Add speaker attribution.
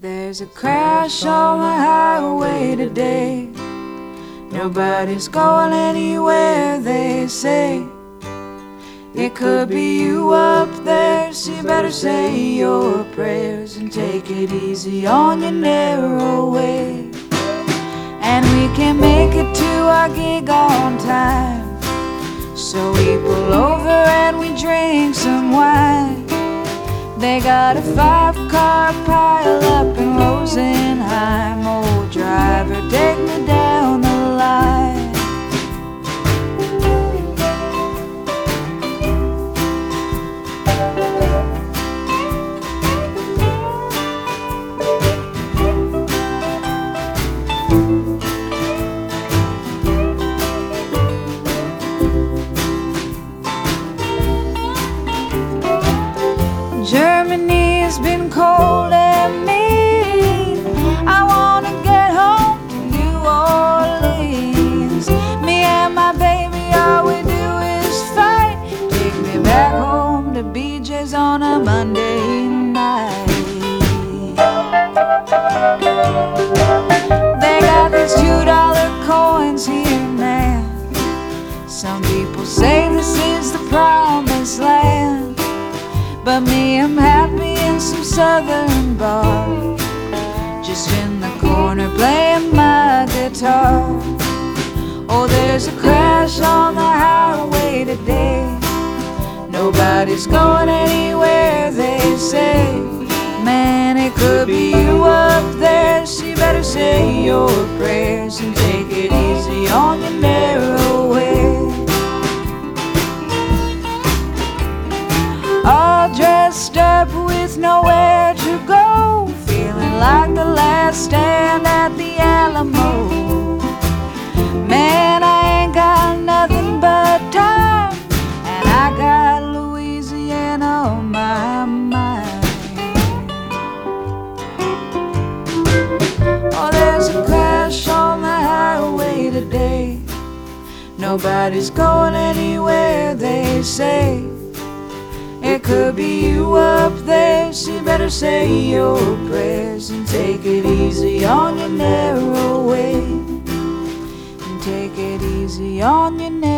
Speaker 1: There's a crash on the highway today. Nobody's going anywhere, they say. It could be you up there, so you better say your prayers and take it easy on your narrow way. And we can make it to our gig on time, so we pull over and we drink some wine. They got a 5-car pile up in Rosenheim. Old driver, take me down the line. Germany has been cold and mean. I wanna get home to New Orleans. Me and my baby, all we do is fight. Take me back home to BJ's on a Monday night. They got these $2 coins here, man. Some people say this is the promised land, but me, I'm happy in some southern bar, just in the corner playing my guitar. Oh, there's a crash on the highway today. Nobody's going anywhere, they say. Man, it could be you up there, so you better say your prayers and take it easy on your narrow way. All dressed up with nowhere to go, feeling like the last stand at the Alamo. Man, I ain't got nothing but time, and I got Louisiana on my mind. Oh, there's a crash on the highway today. Nobody's going anywhere, they say. It could be you up there, so you better say your prayers and take it easy on your narrow way. And take it easy on your narrow way.